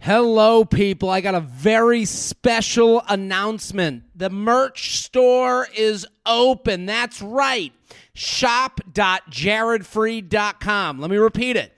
Hello, people. I got a very special announcement. The merch store is open. That's right. Shop.jaredfreed.com. Let me repeat it.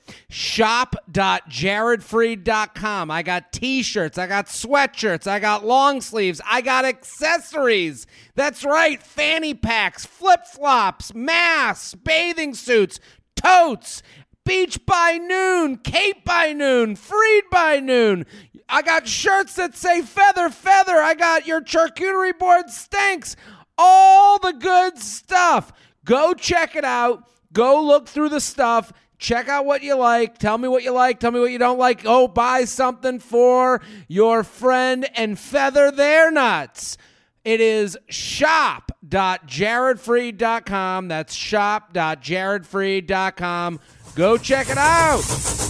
Shop.jaredfreed.com. I got t-shirts. I got sweatshirts. I got long sleeves. I got accessories. That's right. Fanny packs, flip-flops, masks, bathing suits, totes, Beach by noon, Cape by noon, Freed by noon. I got shirts that say feather, feather. I got your charcuterie board stinks. All the good stuff. Go check it out. Go look through the stuff. Check out what you like. Tell me what you like. Tell me what you don't like. Oh, buy something for your friend and feather their nuts. It is shop.jaredfreed.com. That's shop.jaredfreed.com. Go check it out.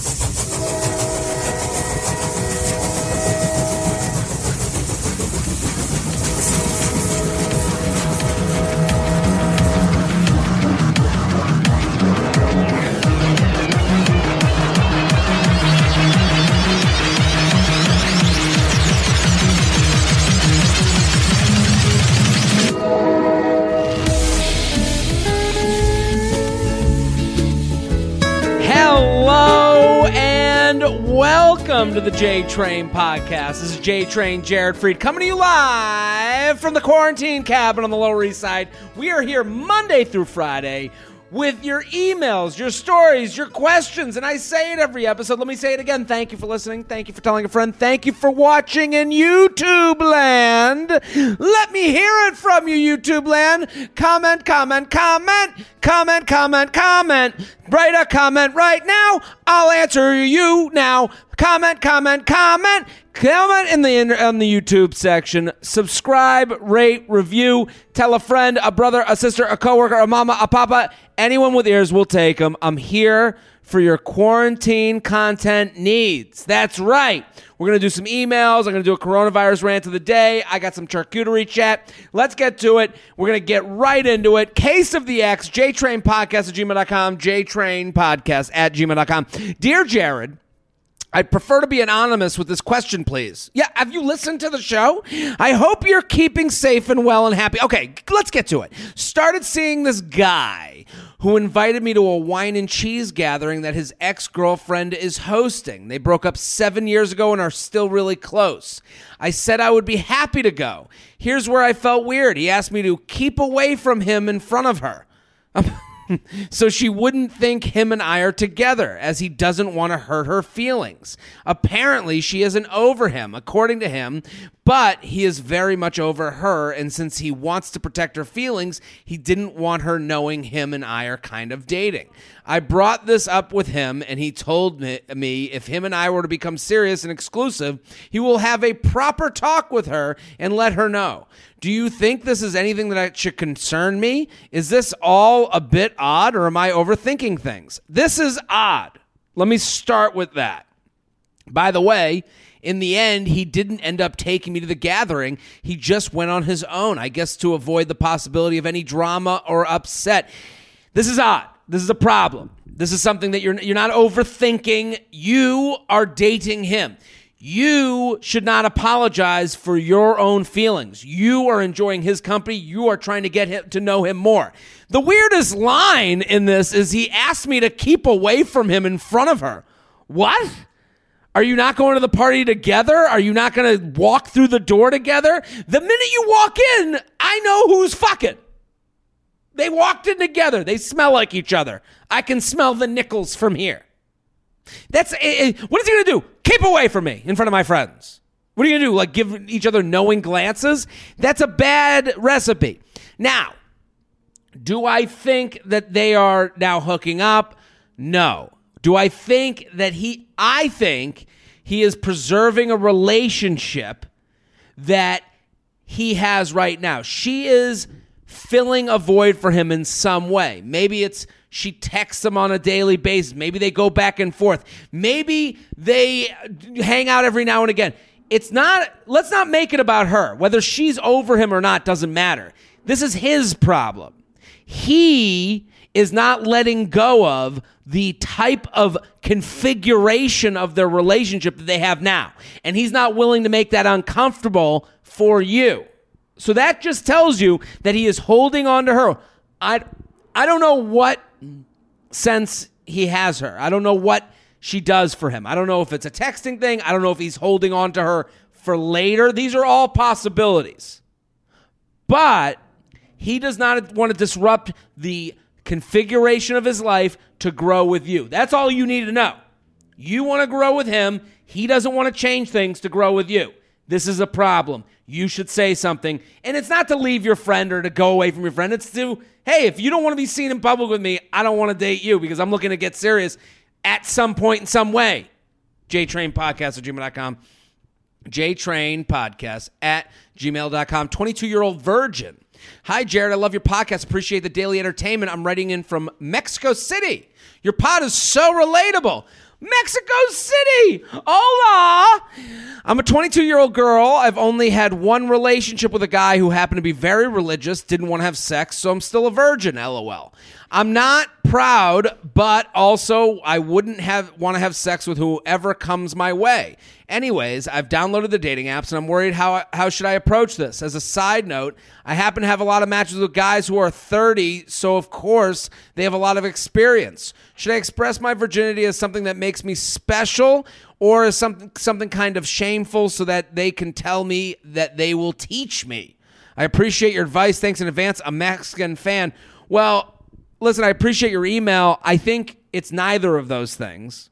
Hello and welcome to the J-Train Podcast. This is J-Train Jared Freed coming to you live from the quarantine cabin on the Lower East Side. We are here Monday through Friday with your emails, your stories, your questions, and I say it every episode. Let me say it again. Thank you for listening. Thank you for telling a friend. Thank you for watching in YouTube land. Let me hear it from you, YouTube land. Comment, comment, comment, comment, comment, comment. Write a comment right now. I'll answer you now. Comment, comment, comment. Comment on the YouTube section. Subscribe, rate, review. Tell a friend, a brother, a sister, a coworker, a mama, a papa. Anyone with ears will take them. I'm here for your quarantine content needs. That's right. We're going to do some emails. I'm going to do a coronavirus rant of the day. I got some charcuterie chat. Let's get to it. We're going to get right into it. Case of the X, jtrainpodcast@gmail.com, jtrainpodcast@gmail.com. Dear Jared, I'd prefer to be anonymous with this question, please. Yeah, have you listened to the show? I hope you're keeping safe and well and happy. Okay, let's get to it. Started seeing this guy who invited me to a wine and cheese gathering that his ex-girlfriend is hosting. They broke up 7 years ago and are still really close. I said I would be happy to go. Here's where I felt weird. He asked me to keep away from him in front of her. So she wouldn't think him and I are together, as he doesn't want to hurt her feelings. Apparently, she isn't over him, according to him, but he is very much over her, and since he wants to protect her feelings, he didn't want her knowing him and I are kind of dating. I brought this up with him, and he told me if him and I were to become serious and exclusive, he will have a proper talk with her and let her know. Do you think this is anything that should concern me? Is this all a bit odd, or am I overthinking things? This is odd. Let me start with that. By the way, in the end, he didn't end up taking me to the gathering. He just went on his own, I guess to avoid the possibility of any drama or upset. This is odd. This is a problem. This is something that you're not overthinking. You are dating him. You should not apologize for your own feelings. You are enjoying his company. You are trying to get him to know him more. The weirdest line in this is he asked me to keep away from him in front of her. What? Are you not going to the party together? Are you not going to walk through the door together? The minute you walk in, I know who's fucking. They walked in together. They smell like each other. I can smell the nickels from here. What is he going to do? Keep away from me in front of my friends. What are you going to do? Like give each other knowing glances? That's a bad recipe. Now, do I think that they are now hooking up? No. Do I think that I think he is preserving a relationship that he has right now. She is filling a void for him in some way. Maybe it's she texts him on a daily basis. Maybe they go back and forth. Maybe they hang out every now and again. Let's not make it about her. Whether she's over him or not doesn't matter. This is his problem. He is not letting go of the type of configuration of their relationship that they have now. And he's not willing to make that uncomfortable for you. So that just tells you that he is holding on to her. I don't know what sense he has her. I don't know what she does for him. I don't know if it's a texting thing. I don't know if he's holding on to her for later. These are all possibilities. But he does not want to disrupt the configuration of his life to grow with you. That's all you need to know. You want to grow with him. He doesn't want to change things to grow with you. This is a problem. You should say something. And it's not to leave your friend or to go away from your friend. It's to, hey, if you don't want to be seen in public with me, I don't want to date you because I'm looking to get serious at some point in some way. JTrainPodcast@gmail.com. JTrainPodcast@gmail.com. 22-year-old virgin. Hi, Jared. I love your podcast. Appreciate the daily entertainment. I'm writing in from Mexico City. Your pod is so relatable. Mexico City. Hola. I'm a 22-year-old girl. I've only had one relationship with a guy who happened to be very religious, didn't want to have sex, so I'm still a virgin, LOL. I'm not proud, but also I wouldn't want to have sex with whoever comes my way. Anyways, I've downloaded the dating apps, and I'm worried how should I approach this? As a side note, I happen to have a lot of matches with guys who are 30, so of course they have a lot of experience. Should I express my virginity as something that makes me special, or as something kind of shameful so that they can tell me that they will teach me? I appreciate your advice. Thanks in advance. A Mexican fan. Well, listen, I appreciate your email. I think it's neither of those things.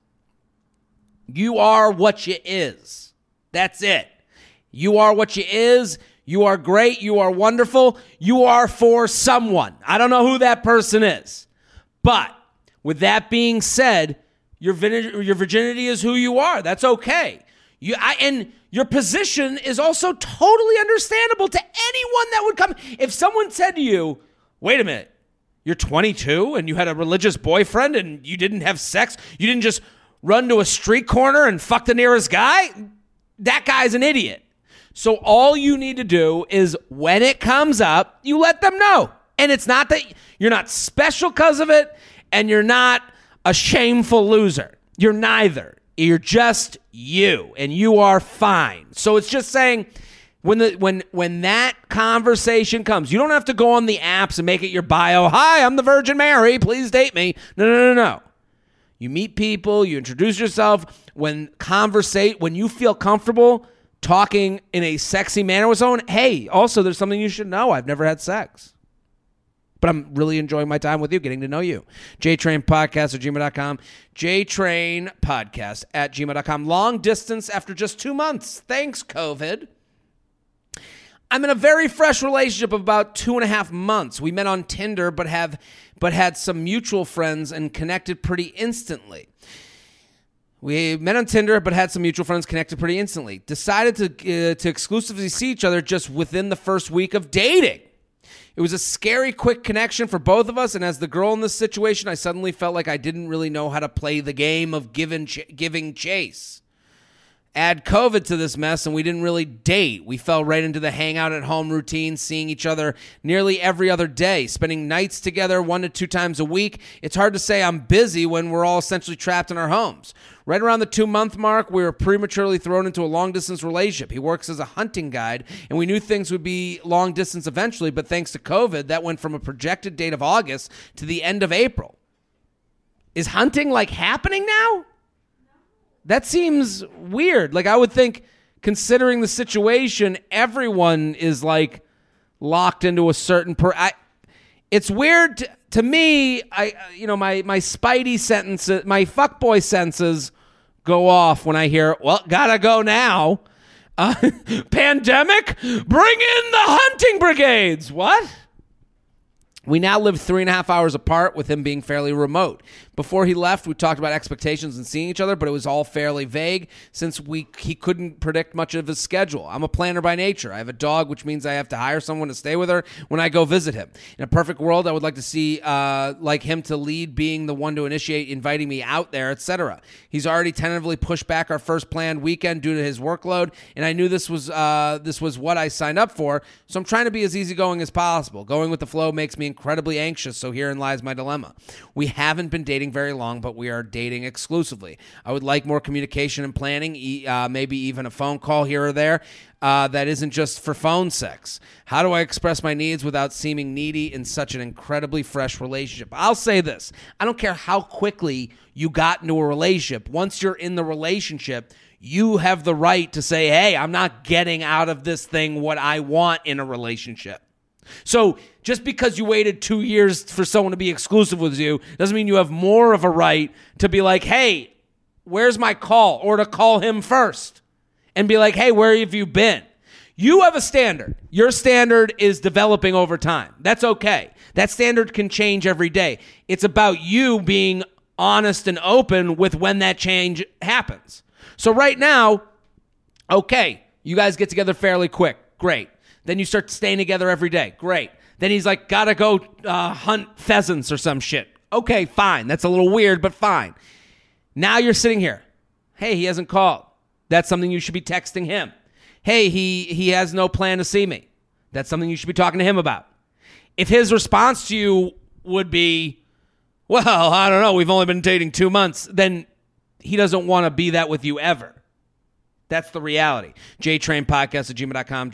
You are what you is. That's it. You are what you is. You are great. You are wonderful. You are for someone. I don't know who that person is. But with that being said, your virginity is who you are. That's okay. And your position is also totally understandable to anyone that would come. If someone said to you, wait a minute, you're 22 and you had a religious boyfriend and you didn't have sex, you didn't just run to a street corner and fuck the nearest guy, that guy's an idiot. So all you need to do is when it comes up, you let them know. And it's not that you're not special because of it, and you're not a shameful loser. You're neither. You're just you, and you are fine. So it's just saying when that conversation comes, you don't have to go on the apps and make it your bio. Hi, I'm the Virgin Mary. Please date me. No. You meet people, you introduce yourself. When you feel comfortable talking in a sexy manner with someone, hey, also there's something you should know. I've never had sex, but I'm really enjoying my time with you, getting to know you. JTrainPodcast@gmail.com. JTrainPodcast@gmail.com. Long distance after just 2 months. Thanks, COVID. I'm in a very fresh relationship of about 2.5 months. We met on Tinder, but had some mutual friends and connected pretty instantly. Decided to exclusively see each other just within the first week of dating. It was a scary, quick connection for both of us, and as the girl in this situation, I suddenly felt like I didn't really know how to play the game of giving chase. Add COVID to this mess, and we didn't really date. We fell right into the hangout at home routine, seeing each other nearly every other day, spending nights together 1 to 2 times a week. It's hard to say I'm busy when we're all essentially trapped in our homes. Right around the 2-month mark, we were prematurely thrown into a long-distance relationship. He works as a hunting guide, and we knew things would be long-distance eventually, but thanks to COVID, that went from a projected date of August to the end of April. Is hunting, happening now? That seems weird. I would think, considering the situation, everyone is locked into a certain it's weird to me. My spidey sentences, my fuckboy senses go off when I hear, well, gotta go now. Pandemic? Bring in the hunting brigades. What? We now live 3.5 hours apart, with him being fairly remote. Before he left, we talked about expectations and seeing each other, but it was all fairly vague since he couldn't predict much of his schedule. I'm a planner by nature. I have a dog, which means I have to hire someone to stay with her when I go visit him. In a perfect world, I would like to see like him to lead, being the one to initiate, inviting me out there, etc. He's already tentatively pushed back our first planned weekend due to his workload, and I knew this was what I signed up for, so I'm trying to be as easygoing as possible. Going with the flow makes me incredibly anxious, so herein lies my dilemma. We haven't been dating very long, but we are dating exclusively. I would like more communication and planning, maybe even a phone call here or there that isn't just for phone sex. How do I express my needs without seeming needy in such an incredibly fresh relationship? I'll say this. I don't care how quickly you got into a relationship. Once you're in the relationship, you have the right to say, hey, I'm not getting out of this thing what I want in a relationship. So just because you waited 2 years for someone to be exclusive with you doesn't mean you have more of a right to be like, hey, where's my call? Or to call him first and be like, hey, where have you been? You have a standard. Your standard is developing over time. That's okay. That standard can change every day. It's about you being honest and open with when that change happens. So right now, okay, you guys get together fairly quick. Great. Then you start staying together every day. Great. Then he's like, gotta go hunt pheasants or some shit. Okay, fine. That's a little weird, but fine. Now you're sitting here. Hey, he hasn't called. That's something you should be texting him. Hey, he has no plan to see me. That's something you should be talking to him about. If his response to you would be, well, I don't know, we've only been dating 2 months, then he doesn't want to be that with you ever. That's the reality. JTrainPodcast@gmail.com.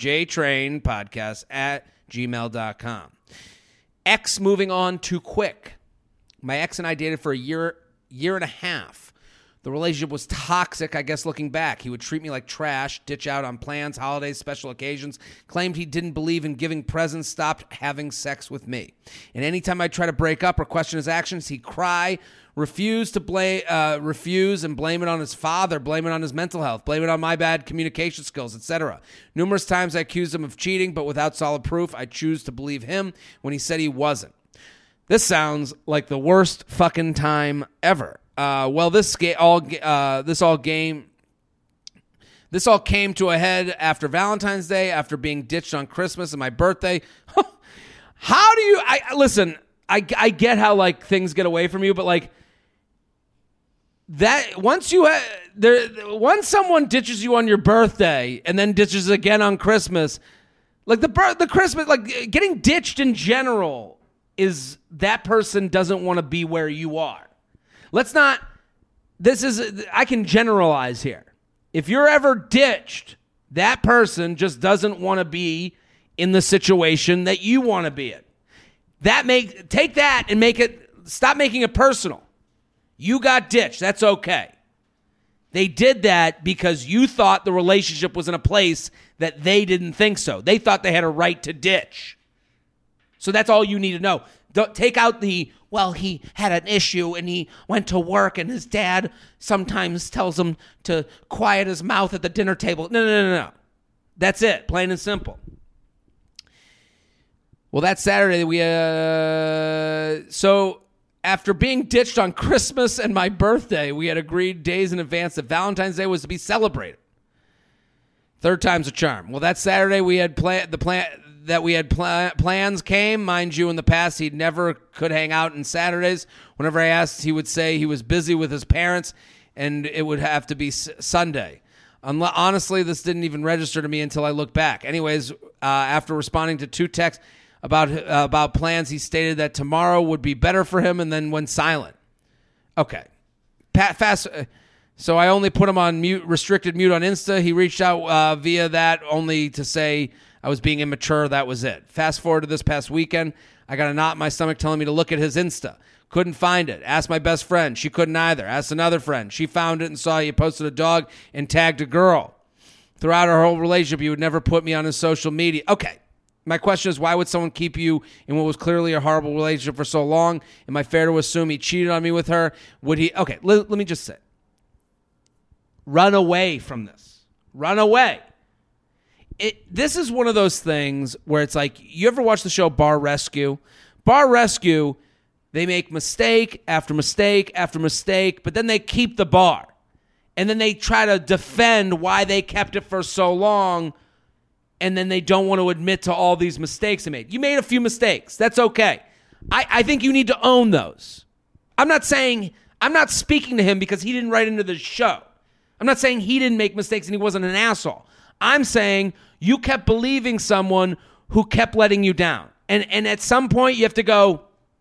JTrainPodcast@gmail.com. Ex moving on too quick. My ex and I dated for a year and a half. The relationship was toxic, I guess, looking back. He would treat me like trash, ditch out on plans, holidays, special occasions, claimed he didn't believe in giving presents, stopped having sex with me. And anytime I'd try to break up or question his actions, he'd cry, refuse and blame it on his father, blame it on his mental health, blame it on my bad communication skills, etc. Numerous times I accused him of cheating, but without solid proof, I choose to believe him when he said he wasn't. This sounds like the worst fucking time ever. This all came to a head after Valentine's Day, after being ditched on Christmas and my birthday. How do you? Listen. I get how like things get away from you, but like that once someone ditches you on your birthday and then ditches again on Christmas, like the Christmas, like getting ditched in general is that person doesn't want to be where you are. I can generalize here. If you're ever ditched, that person just doesn't want to be in the situation that you want to be in. Take that and stop making it personal. You got ditched. That's okay. They did that because you thought the relationship was in a place that they didn't think so. They thought they had a right to ditch. So that's all you need to know. Don't take out he had an issue and he went to work and his dad sometimes tells him to quiet his mouth at the dinner table. No. That's it. Plain and simple. Well, that Saturday, so after being ditched on Christmas and my birthday, we had agreed days in advance that Valentine's Day was to be celebrated. Third time's a charm. Well, that Saturday, we had plans came. Mind you, in the past, he never could hang out on Saturdays. Whenever I asked, he would say he was busy with his parents and it would have to be Sunday. Honestly, this didn't even register to me until I looked back. Anyways, after responding to 2 texts about plans, he stated that tomorrow would be better for him and then went silent. Okay. So I only put him on restricted mute on Insta. He reached out via that only to say I was being immature. That was it. Fast forward to this past weekend. I got a knot in my stomach telling me to look at his Insta. Couldn't find it. Asked my best friend. She couldn't either. Asked another friend. She found it and saw he posted a dog and tagged a girl. Throughout our whole relationship, he would never put me on his social media. Okay. My question is, why would someone keep you in what was clearly a horrible relationship for so long? Am I fair to assume he cheated on me with her? Would he? Okay, let me just say. Run away from this. Run away. This is one of those things where it's like, you ever watch the show Bar Rescue? Bar Rescue, They make mistake after mistake after mistake, but then they keep the bar. And then they try to defend why they kept it for so long, and then they don't want to admit to all these mistakes they made. You made a few mistakes. That's okay. I think you need to own those. I'm not speaking to him because he didn't write into the show. I'm not saying he didn't make mistakes and he wasn't an asshole. I'm saying you kept believing someone who kept letting you down. And at some point you have to go,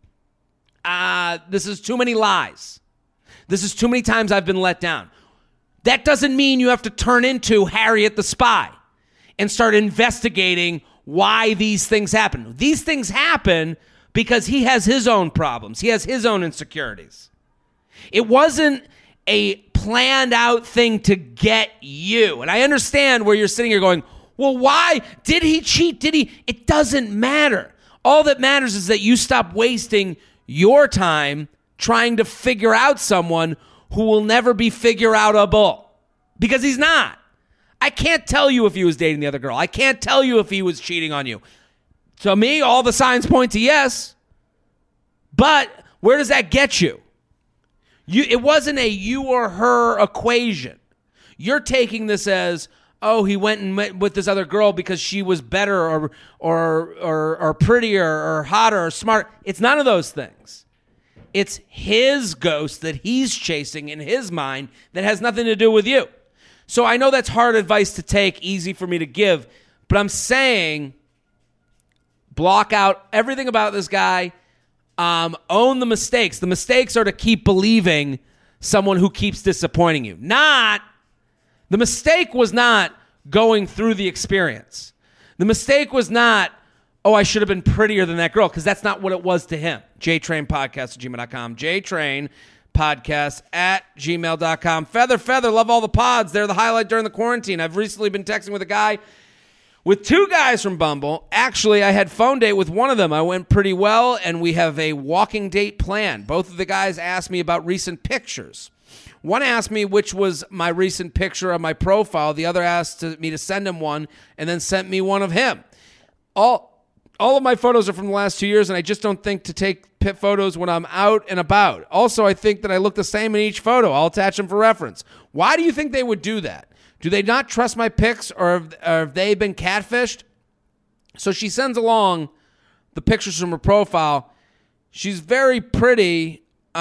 this is too many lies. This is too many times I've been let down. That doesn't mean you have to turn into Harriet the Spy and start investigating why these things happen. These things happen because he has his own problems. He has his own insecurities. It wasn't a planned out thing to get you. And I understand where you're sitting here going, well, why? Did he cheat? Did he? It doesn't matter. All that matters is that you stop wasting your time trying to figure out someone who will never be figure-outable. Because he's not. I can't tell you if he was dating the other girl. I can't tell you if he was cheating on you. To me, all the signs point to yes. But where does that get you? It wasn't a you or her equation. You're taking this as, oh, he went and met with this other girl because she was better or prettier or hotter or smarter. It's none of those things. It's his ghost that he's chasing in his mind that has nothing to do with you. So I know that's hard advice to take, easy for me to give, but I'm saying block out everything about this guy. Own the mistakes. The mistakes are to keep believing someone who keeps disappointing you. The mistake was not going through the experience. The mistake was not, oh, I should have been prettier than that girl, because that's not what it was to him. JTrainPodcast@gmail.com. JTrainPodcast@gmail.com. Feather, love all the pods. They're the highlight during the quarantine. I've recently been texting with two guys from Bumble. Actually, I had phone date with one of them. I went pretty well, and we have a walking date planned. Both of the guys asked me about recent pictures. One asked me which was my recent picture of my profile. The other asked me to send him one, and then sent me one of him. All of my photos are from the last 2 years, and I just don't think to take pit photos when I'm out and about. Also, I think that I look the same in each photo. I'll attach them for reference. Why do you think they would do that? Do they not trust my pics, or have they been catfished? So she sends along the pictures from her profile. She's very pretty.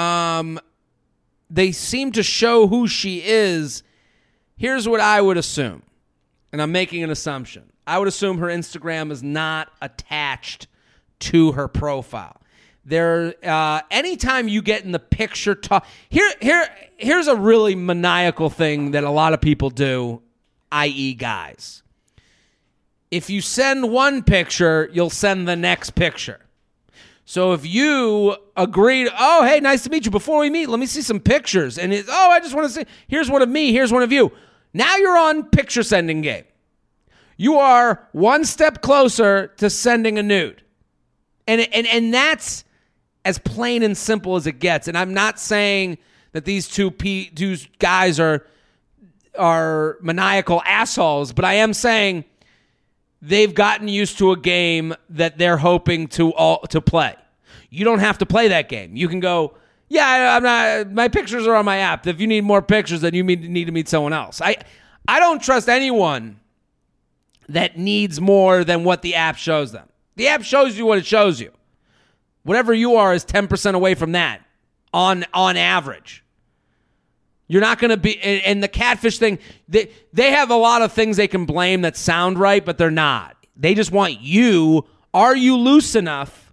They seem to show who she is. Here's what I would assume, and I'm making an assumption. I would assume her Instagram is not attached to her profile. Anytime you get in the picture talk, here's a really maniacal thing that a lot of people do, i.e. guys. If you send one picture, you'll send the next picture. So if you agreed, oh, hey, nice to meet you. Before we meet, let me see some pictures. And I just want to see, here's one of me, here's one of you. Now you're on picture sending game. You are one step closer to sending a nude. And that's as plain and simple as it gets. And I'm not saying that these two guys are maniacal assholes, but I am saying they've gotten used to a game that they're hoping to play. You don't have to play that game. You can go, yeah, I'm not. My pictures are on my app. If you need more pictures, then you need to meet someone else. I don't trust anyone that needs more than what the app shows them. The app shows you what it shows you. Whatever you are is 10% away from that on average. You're not going to be, and the catfish thing, they have a lot of things they can blame that sound right, but they're not. They just want you. Are you loose enough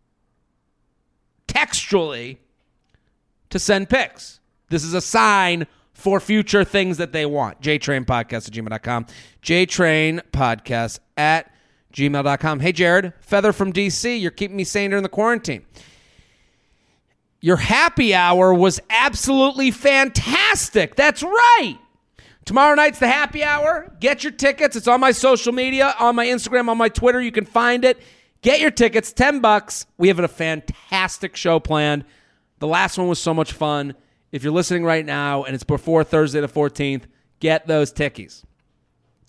textually to send pics? This is a sign for future things that they want. JTrainPodcast@gmail.com. JTrainPodcast@gmail.com. Hey, Jared, Feather from DC. You're keeping me sane during the quarantine. Your happy hour was absolutely fantastic. That's right. Tomorrow night's the happy hour. Get your tickets. It's on my social media, on my Instagram, on my Twitter. You can find it. Get your tickets, $10. We have a fantastic show planned. The last one was so much fun. If you're listening right now and it's before Thursday the 14th, get those tickies.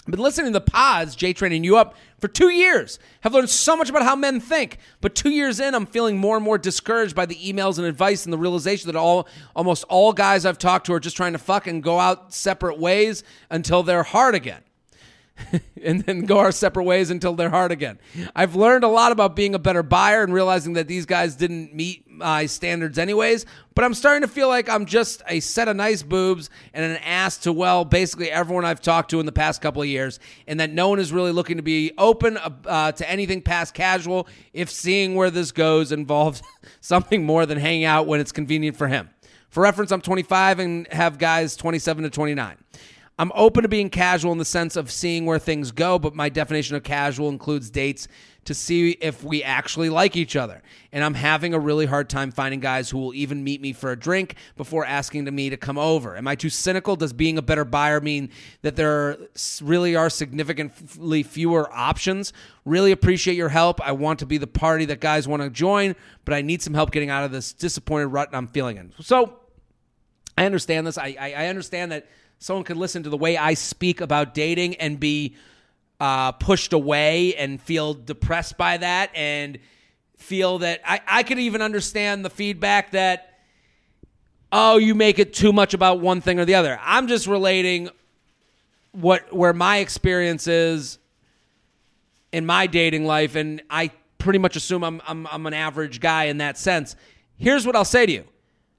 I've been listening to the pods, Jay training you up, for 2 years. Have learned so much about how men think. But 2 years in, I'm feeling more and more discouraged by the emails and advice and the realization that almost all guys I've talked to are just trying to fucking go out separate ways until they're hard again. And then go our separate ways until they're hard again. I've learned a lot about being a better buyer and realizing that these guys didn't meet my standards anyways, but I'm starting to feel like I'm just a set of nice boobs and an ass to, well, basically everyone I've talked to in the past couple of years, and that no one is really looking to be open to anything past casual if seeing where this goes involves something more than hanging out when it's convenient for him. For reference, I'm 25 and have guys 27 to 29. I'm open to being casual in the sense of seeing where things go, but my definition of casual includes dates to see if we actually like each other. And I'm having a really hard time finding guys who will even meet me for a drink before asking me to come over. Am I too cynical? Does being a better buyer mean that there really are significantly fewer options? Really appreciate your help. I want to be the party that guys want to join, but I need some help getting out of this disappointed rut I'm feeling in. So I understand this. I understand that someone could listen to the way I speak about dating and be pushed away and feel depressed by that, and feel that I could even understand the feedback that, oh, you make it too much about one thing or the other. I'm just relating where my experience is in my dating life, and I pretty much assume I'm an average guy in that sense. Here's what I'll say to you.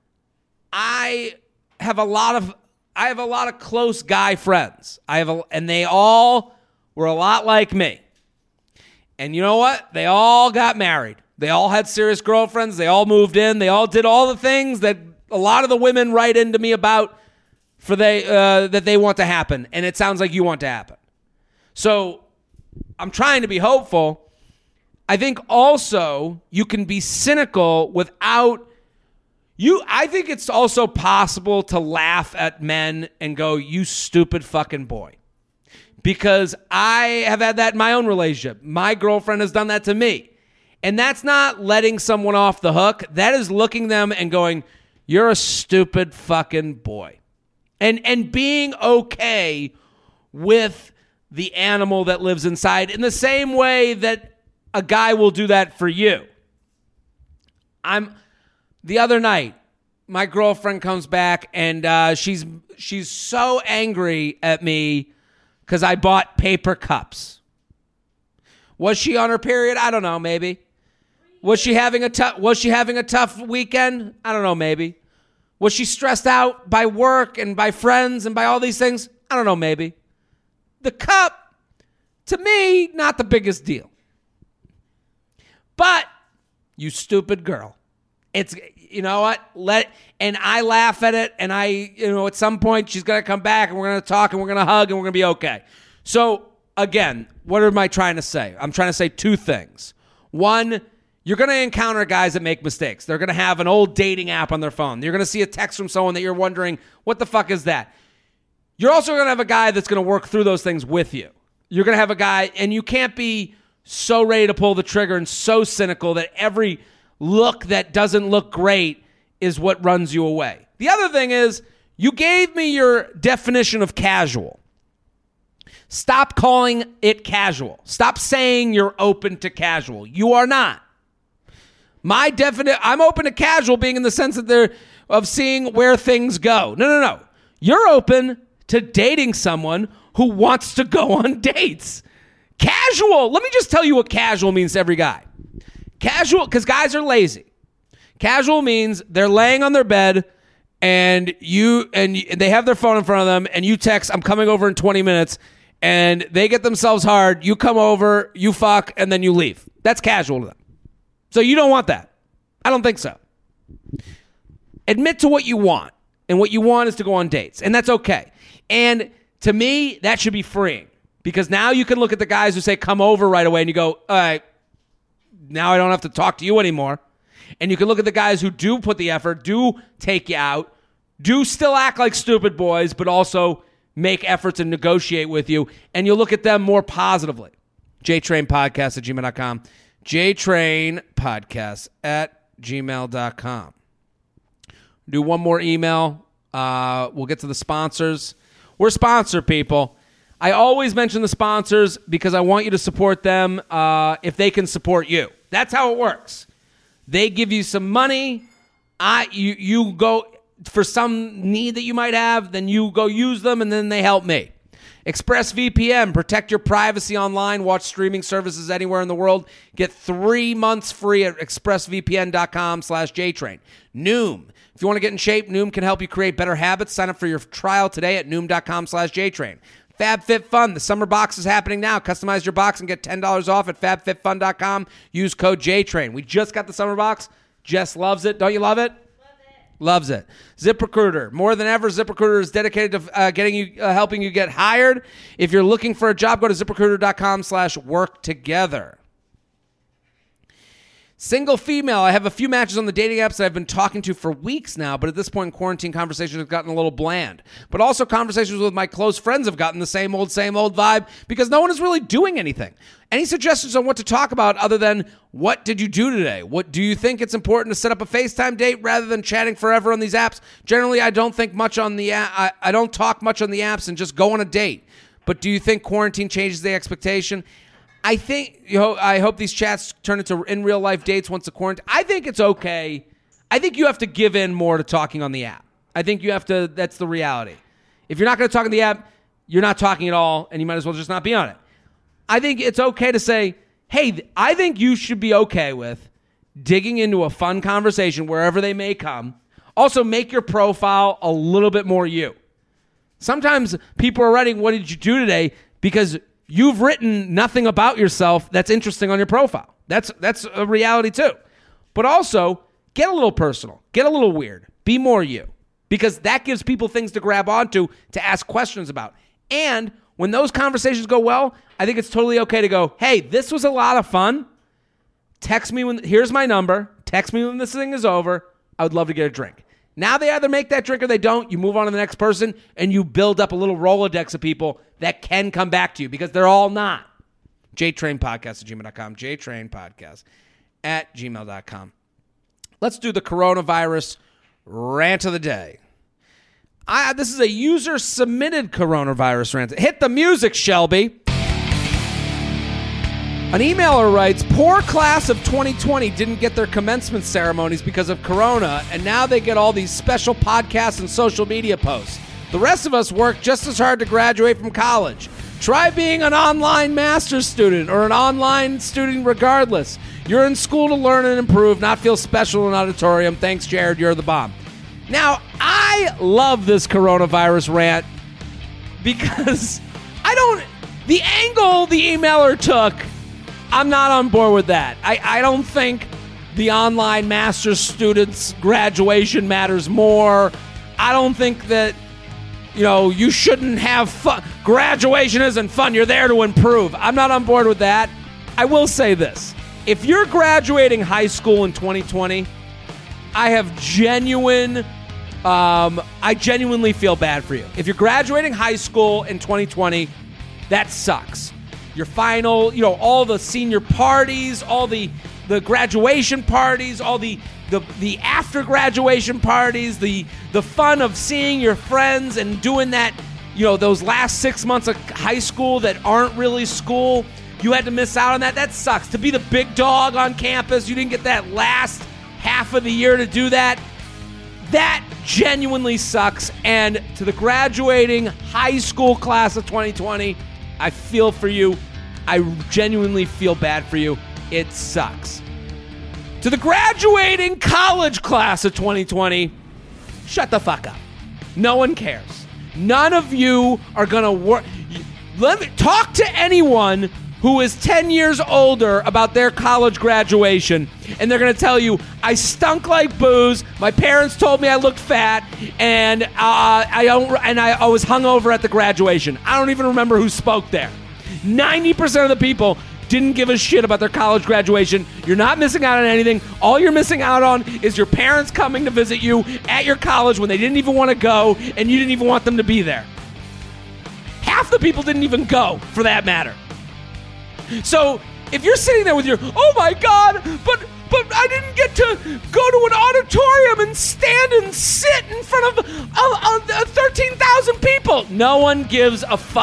I have a lot of close guy friends. And they all were a lot like me. And you know what? They all got married. They all had serious girlfriends. They all moved in. They all did all the things that a lot of the women write into me about that they want to happen. And it sounds like you want to happen. So I'm trying to be hopeful. I think also you can be cynical without... I think it's also possible to laugh at men and go, you stupid fucking boy. Because I have had that in my own relationship. My girlfriend has done that to me. And that's not letting someone off the hook. That is looking them and going, you're a stupid fucking boy. And being okay with the animal that lives inside in the same way that a guy will do that for you. The other night, my girlfriend comes back and she's so angry at me because I bought paper cups. Was she on her period? I don't know, maybe. Was she having a tough weekend? I don't know, maybe. Was she stressed out by work and by friends and by all these things? I don't know, maybe. The cup, to me, not the biggest deal. But, you stupid girl. It's, you know what? And I laugh at it, and at some point she's going to come back and we're going to talk and we're going to hug and we're going to be okay. So, again, what am I trying to say? I'm trying to say two things. One, you're going to encounter guys that make mistakes. They're going to have an old dating app on their phone. You're going to see a text from someone that you're wondering, what the fuck is that? You're also going to have a guy that's going to work through those things with you. You're going to have a guy, and you can't be so ready to pull the trigger and so cynical that every look that doesn't look great is what runs you away. The other thing is, you gave me your definition of casual. Stop calling it casual. Stop saying you're open to casual. You are not. I'm open to casual being in the sense that of seeing where things go. No. You're open to dating someone who wants to go on dates. Casual. Let me just tell you what casual means to every guy. Casual, because guys are lazy. Casual means they're laying on their bed and they have their phone in front of them and you text, I'm coming over in 20 minutes, and they get themselves hard, you come over, you fuck, and then you leave. That's casual to them. So you don't want that. I don't think so. Admit to what you want, and what you want is to go on dates, and that's okay. And to me, that should be freeing, because now you can look at the guys who say come over right away and you go, all right, now I don't have to talk to you anymore. And you can look at the guys who do put the effort, do take you out, do still act like stupid boys, but also make efforts and negotiate with you, and you'll look at them more positively. JTrainPodcast@gmail.com. JTrainPodcast@gmail.com. Do one more email. We'll get to the sponsors. We're sponsor people. I always mention the sponsors because I want you to support them if they can support you. That's how it works. They give you some money. You go for some need that you might have, then you go use them, and then they help me. ExpressVPN, protect your privacy online. Watch streaming services anywhere in the world. Get 3 months free at expressvpn.com/JTrain. Noom. If you want to get in shape, Noom can help you create better habits. Sign up for your trial today at Noom.com/JTrain. FabFitFun, the summer box is happening now. Customize your box and get $10 off at FabFitFun.com. Use code JTrain. We just got the summer box. Jess loves it. Don't you love it? Loves it. ZipRecruiter. More than ever, ZipRecruiter is dedicated to helping you get hired. If you're looking for a job, go to ZipRecruiter.com/worktogether. Single female. I have a few matches on the dating apps that I've been talking to for weeks now, but at this point in quarantine, conversations have gotten a little bland. But also conversations with my close friends have gotten the same old vibe because no one is really doing anything. Any suggestions on what to talk about other than what did you do today? What do you think it's important to set up a FaceTime date rather than chatting forever on these apps? Generally, I don't think much on the I don't talk much on the apps and just go on a date. But do you think quarantine changes the expectation? I think, I hope these chats turn into in real life dates once the quarantine. I think it's okay. I think you have to give in more to talking on the app. I think you have to, that's the reality. If you're not going to talk on the app, you're not talking at all, and you might as well just not be on it. I think it's okay to say, hey, I think you should be okay with digging into a fun conversation wherever they may come. Also, make your profile a little bit more you. Sometimes people are writing, what did you do today? Because you've written nothing about yourself that's interesting on your profile. That's a reality too. But also, get a little personal. Get a little weird. Be more you. Because that gives people things to grab onto to ask questions about. And when those conversations go well, I think it's totally okay to go, hey, this was a lot of fun. Text me here's my number. Text me when this thing is over. I would love to get a drink. Now they either make that drink or they don't. You move on to the next person, and you build up a little Rolodex of people that can come back to you because they're all not. JTrainPodcast@gmail.com. JTrainPodcast@gmail.com. Let's do the coronavirus rant of the day. This is a user-submitted coronavirus rant. Hit the music, Shelby. An emailer writes, poor class of 2020 didn't get their commencement ceremonies because of corona, and now they get all these special podcasts and social media posts. The rest of us work just as hard to graduate from college. Try being an online master's student or an online student regardless. You're in school to learn and improve, not feel special in an auditorium. Thanks, Jared. You're the bomb. Now, I love this coronavirus rant because the angle the emailer took, I'm not on board with that. I don't think the online master's students' graduation matters more. I don't think that, you shouldn't have fun. Graduation isn't fun. You're there to improve. I'm not on board with that. I will say this. If you're graduating high school in 2020, I genuinely feel bad for you. If you're graduating high school in 2020, that sucks. Your final, all the senior parties, all the graduation parties, all the after graduation parties, the fun of seeing your friends and doing that, those last 6 months of high school that aren't really school. You had to miss out on that. That sucks. To be the big dog on campus, you didn't get that last half of the year to do that. That genuinely sucks. And to the graduating high school class of 2020, I feel for you. I genuinely feel bad for you. It sucks. To the graduating college class of 2020, shut the fuck up. No one cares. None of you are going to work. Let me talk to anyone who is 10 years older about their college graduation, and they're going to tell you, I stunk like booze, my parents told me I looked fat, and I was hungover at the graduation. I don't even remember who spoke there. 90% of the people didn't give a shit about their college graduation. You're not missing out on anything. All you're missing out on is your parents coming to visit you at your college when they didn't even want to go, and you didn't even want them to be there. Half the people didn't even go, for that matter. So if you're sitting there with your, oh my God, but I didn't get to go to an auditorium and stand and sit in front of 13,000 people. No one gives a fuck.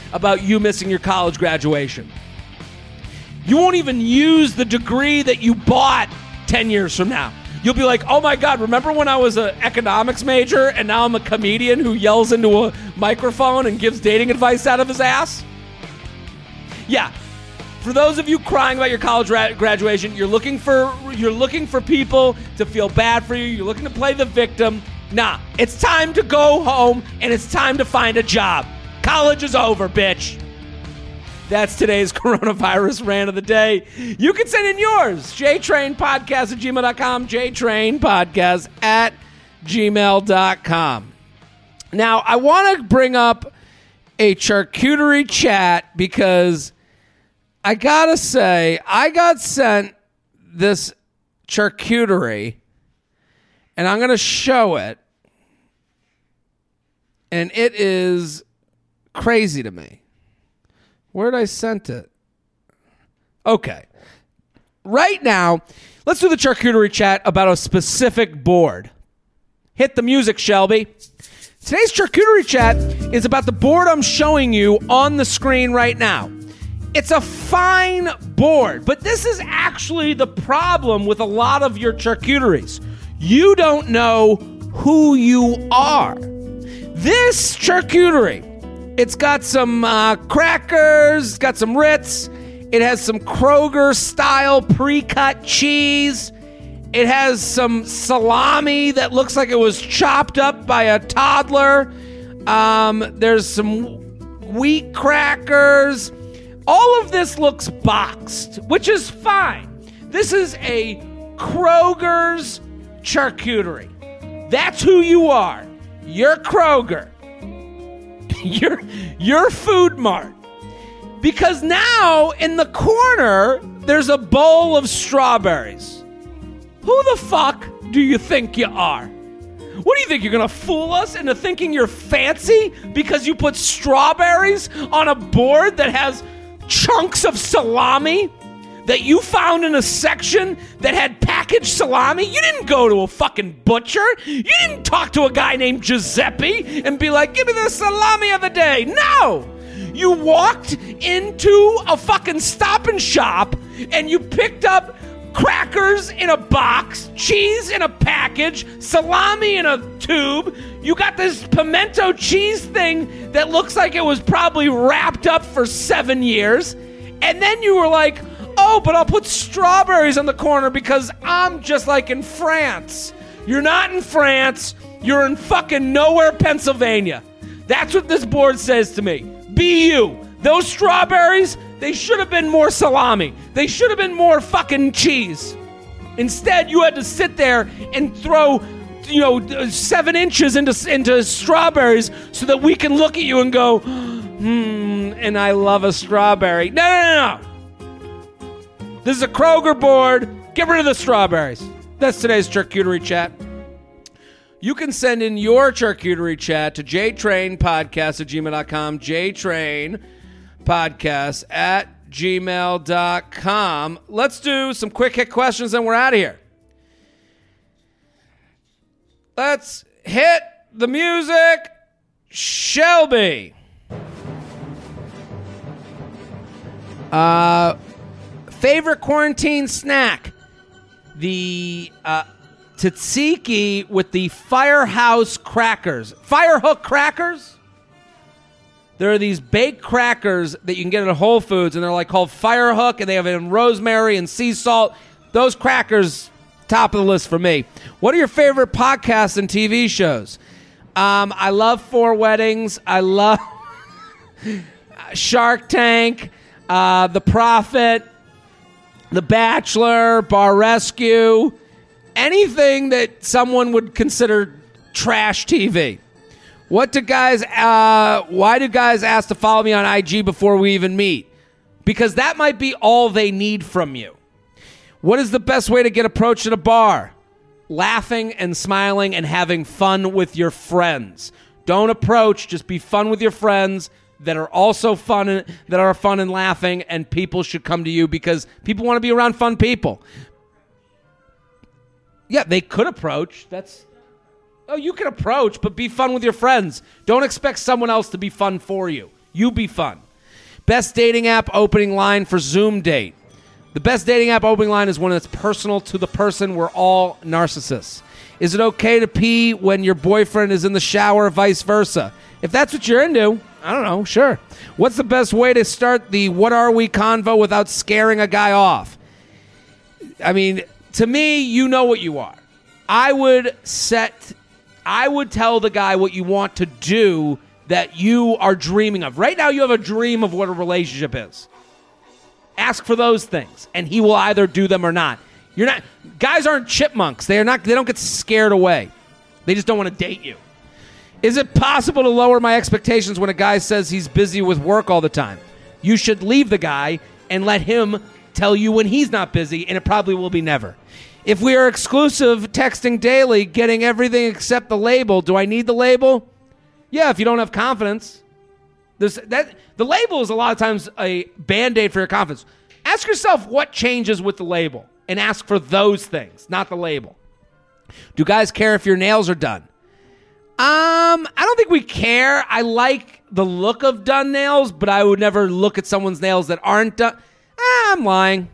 about you missing your college graduation. You won't even use the degree that you bought 10 years from now. You'll be like, oh my God, remember when I was an economics major and now I'm a comedian who yells into a microphone and gives dating advice out of his ass? Yeah. For those of you crying about your college graduation, you're looking for people to feel bad for you. You're looking to play the victim. Nah, it's time to go home and it's time to find a job. College is over, bitch. That's today's coronavirus rant of the day. You can send in yours. jtrainpodcast@gmail.com. jtrainpodcast@gmail.com. Now, I want to bring up a charcuterie chat because I gotta say, I got sent this charcuterie, and I'm going to show it, and it is crazy to me. Where'd I send it? Okay. Right now, let's do the charcuterie chat about a specific board. Hit the music, Shelby. Today's charcuterie chat is about the board I'm showing you on the screen right now. It's a fine board, but this is actually the problem with a lot of your charcuteries. You don't know who you are. This charcuterie, it's got some crackers, it's got some Ritz, it has some Kroger-style pre-cut cheese, it has some salami that looks like it was chopped up by a toddler, there's some wheat crackers. All of this looks boxed, which is fine. This is a Kroger's charcuterie. That's who you are. You're Kroger. You're Food Mart. Because now, in the corner, there's a bowl of strawberries. Who the fuck do you think you are? What do you think? You're going to fool us into thinking you're fancy because you put strawberries on a board that has chunks of salami that you found in a section that had packaged salami? You didn't go to a fucking butcher. You didn't talk to a guy named Giuseppe and be like, give me the salami of the day. No! You walked into a fucking Stop and Shop and you picked up crackers in a box, cheese in a package, salami in a tube. You got this pimento cheese thing that looks like it was probably wrapped up for 7 years. And then you were like, oh, but I'll put strawberries on the corner because I'm just like in France. You're not in France. You're in fucking nowhere, Pennsylvania. That's what this board says to me. Be you. Those strawberries, they should have been more salami. They should have been more fucking cheese. Instead, you had to sit there and throw, 7 inches into strawberries so that we can look at you and go, and I love a strawberry. No. This is a Kroger board. Get rid of the strawberries. That's today's charcuterie chat. You can send in your charcuterie chat to jtrainpodcast@gmail.com. jtrainpodcast@gmail.com. Let's do some quick hit questions and we're out of here. Let's hit the music. Shelby. Favorite quarantine snack? The tzatziki with the Firehouse crackers. Firehawk crackers? There are these baked crackers that you can get at Whole Foods, and they're like called Firehook, and they have it in rosemary and sea salt. Those crackers, top of the list for me. What are your favorite podcasts and TV shows? I love Four Weddings. I love Shark Tank, The Prophet, The Bachelor, Bar Rescue, anything that someone would consider trash TV. Why do guys ask to follow me on IG before we even meet? Because that might be all they need from you. What is the best way to get approached at a bar? Laughing and smiling and having fun with your friends. Don't approach, just be fun with your friends that are also fun and laughing, and people should come to you because people want to be around fun people. Yeah, they could approach. You can approach, but be fun with your friends. Don't expect someone else to be fun for you. You be fun. Best dating app opening line for Zoom date. The best dating app opening line is one that's personal to the person. We're all narcissists. Is it okay to pee when your boyfriend is in the shower, vice versa? If that's what you're into, I don't know, sure. What's the best way to start the what are we convo without scaring a guy off? I mean, to me, you know what you are. I would tell the guy what you want to do that you are dreaming of. Right now, you have a dream of what a relationship is. Ask for those things, and he will either do them or not. Guys aren't chipmunks. They don't get scared away. They just don't want to date you. Is it possible to lower my expectations when a guy says he's busy with work all the time? You should leave the guy and let him tell you when he's not busy, and it probably will be never. If we are exclusive, texting daily, getting everything except the label, do I need the label? Yeah, if you don't have confidence. The label is a lot of times a Band-Aid for your confidence. Ask yourself what changes with the label, and ask for those things, not the label. Do guys care if your nails are done? I don't think we care. I like the look of done nails, but I would never look at someone's nails that aren't done. I'm lying.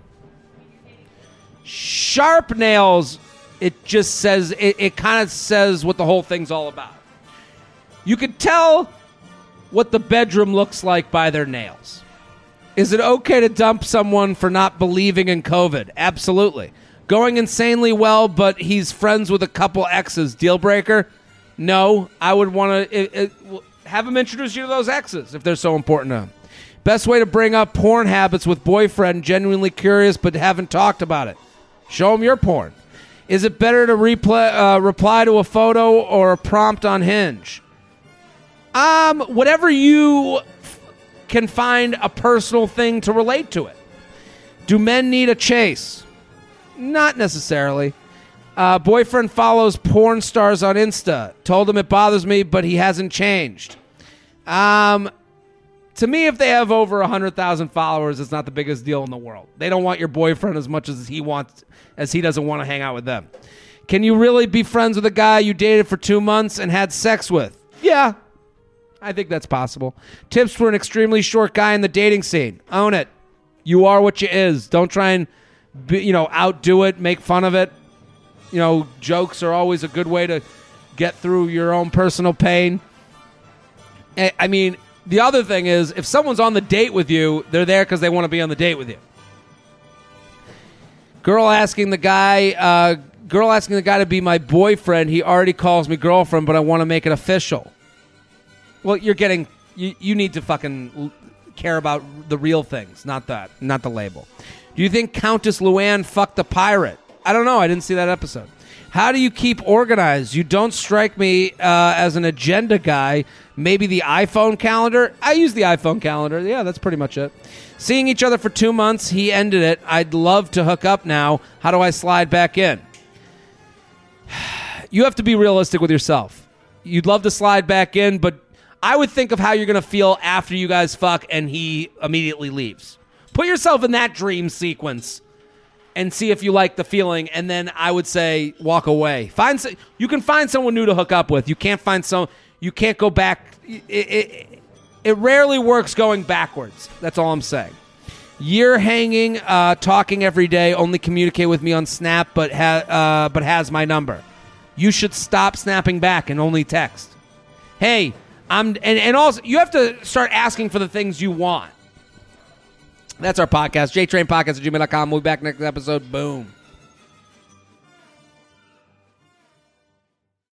Sharp nails, it just says, it kind of says what the whole thing's all about. You could tell what the bedroom looks like by their nails. Is it okay to dump someone for not believing in COVID? Absolutely. Going insanely well, but he's friends with a couple exes. Deal breaker? No. I would want to have him introduce you to those exes if they're so important to him. Best way to bring up porn habits with boyfriend, genuinely curious but haven't talked about it. Show him your porn. Is it better to reply to a photo or a prompt on Hinge? Whatever you can find a personal thing to relate to it. Do men need a chase? Not necessarily. Boyfriend follows porn stars on Insta. Told him it bothers me, but he hasn't changed. To me, if they have over 100,000 followers, it's not the biggest deal in the world. They don't want your boyfriend as much as he doesn't want to hang out with them. Can you really be friends with a guy you dated for 2 months and had sex with? Yeah, I think that's possible. Tips for an extremely short guy in the dating scene. Own it. You are what you is. Don't try and outdo it, make fun of it. Jokes are always a good way to get through your own personal pain. I mean, the other thing is, if someone's on the date with you, they're there because they want to be on the date with you. Girl asking the guy to be my boyfriend. He already calls me girlfriend, but I want to make it official. Well, you need to fucking care about the real things, not the label. Do you think Countess Luann fucked a pirate? I don't know. I didn't see that episode. How do you keep organized? You don't strike me as an agenda guy. Maybe the iPhone calendar? I use the iPhone calendar. Yeah, that's pretty much it. Seeing each other for 2 months. He ended it. I'd love to hook up now. How do I slide back in? You have to be realistic with yourself. You'd love to slide back in, but I would think of how you're going to feel after you guys fuck and he immediately leaves. Put yourself in that dream sequence and see if you like the feeling, and then I would say walk away. You can find someone new to hook up with. You can't go back. It rarely works going backwards. That's all I'm saying. You're hanging, talking every day, only communicate with me on Snap, but has my number. You should stop snapping back and only text. Hey, and also you have to start asking for the things you want. That's our podcast, jtrainpodcast@gmail.com. We'll be back next episode. Boom.